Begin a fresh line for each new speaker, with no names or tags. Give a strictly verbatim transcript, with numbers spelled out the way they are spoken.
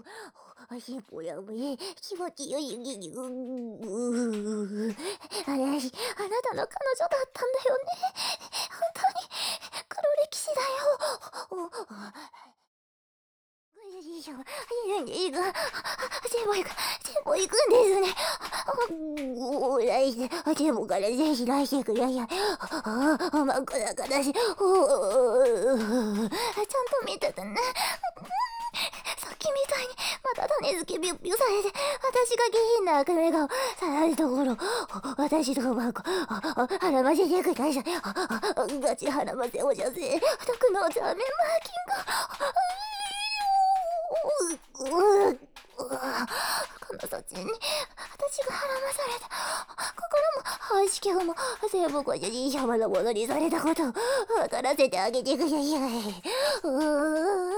足もやめ、気持ちよい、ぎぎゅう、うう、私、あなたの彼女だったんだよね。本当に、黒歴史だよ。いや、いいか、全部行く、全部行くんですね。おー、来世、全部からぜひ来世ください。ああ、真っ赤だからし、おー、ちゃんと見ててね。さっきみたいに、また種付けビュッビュされて、私が下品な赤目顔さらすところ、私とばこ、腹ませてください。ガチ腹ませおじゃせ、特のザメマーキング。うううこの土地に私が孕まされた心も愛しも全部ご主人様のものにされたことを分からせてあげてください。うー